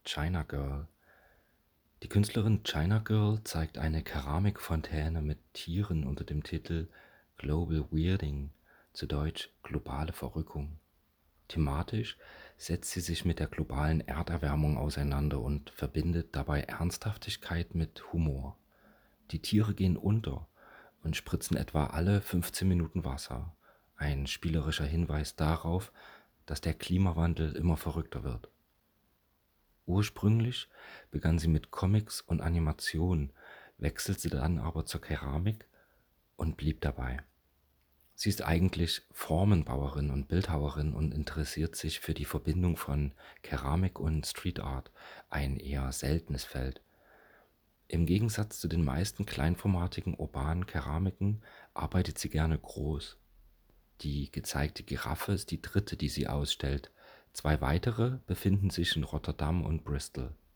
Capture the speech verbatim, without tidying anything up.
China Girl. Die Künstlerin China Girl zeigt eine Keramikfontäne mit Tieren unter dem Titel Global Weirding, zu Deutsch globale Verrückung. Thematisch setzt sie sich mit der globalen Erderwärmung auseinander und verbindet dabei Ernsthaftigkeit mit Humor. Die Tiere gehen unter und spritzen etwa alle fünfzehn Minuten Wasser, ein spielerischer Hinweis darauf, dass der Klimawandel immer verrückter wird. Ursprünglich begann sie mit Comics und Animationen, wechselte dann aber zur Keramik und blieb dabei. Sie ist eigentlich Formenbauerin und Bildhauerin und interessiert sich für die Verbindung von Keramik und Street Art, ein eher seltenes Feld. Im Gegensatz zu den meisten kleinformatigen urbanen Keramiken arbeitet sie gerne groß. Die gezeigte Giraffe ist die dritte, die sie ausstellt. Zwei weitere befinden sich in Rotterdam und Bristol.